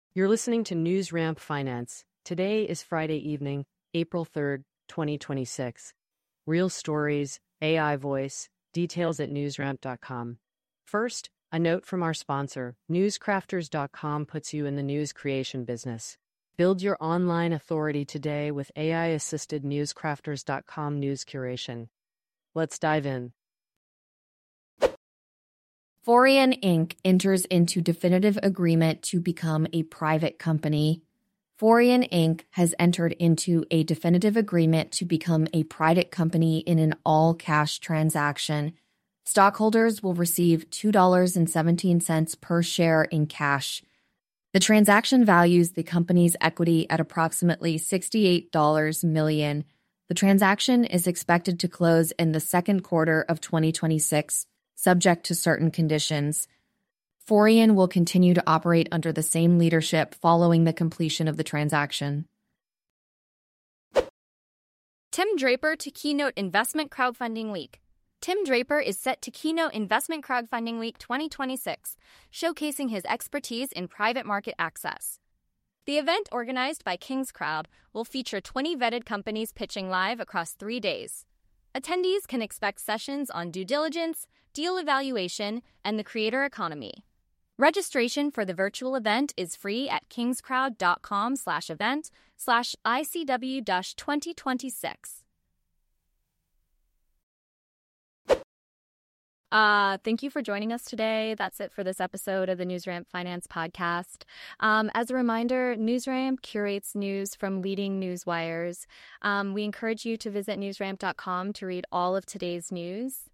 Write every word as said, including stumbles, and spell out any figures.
You're listening to News Ramp Finance. Today is Friday evening, April third, twenty twenty-six. Real stories, A I voice, details at newsramp dot com. First, a note from our sponsor, newscrafters dot com puts you in the news creation business. Build your online authority today with A I-assisted newscrafters dot com news curation. Let's dive in. Forian Incorporated enters into definitive agreement to become a private company. Forian Incorporated has entered into a definitive agreement to become a private company in an all-cash transaction. Stockholders will receive two dollars and seventeen cents per share in cash. The transaction values the company's equity at approximately sixty-eight million dollars. The transaction is expected to close in the second quarter of twenty twenty-six. Subject to certain conditions. Forian will continue to operate under the same leadership following the completion of the transaction. Tim Draper to keynote Investment Crowdfunding Week. Tim Draper is set to keynote Investment Crowdfunding Week twenty twenty-six, showcasing his expertise in private market access. The event, organized by King's Crowd, will feature twenty vetted companies pitching live across three days. Attendees can expect sessions on due diligence, deal evaluation, and the creator economy. Registration for the virtual event is free at kingscrowd.com slash event slash ICW dash 2026. Uh, thank you for joining us today. That's it for this episode of the NewsRamp Finance Podcast. Um, as a reminder, NewsRamp curates news from leading news wires. Um, we encourage you to visit newsramp dot com to read all of today's news.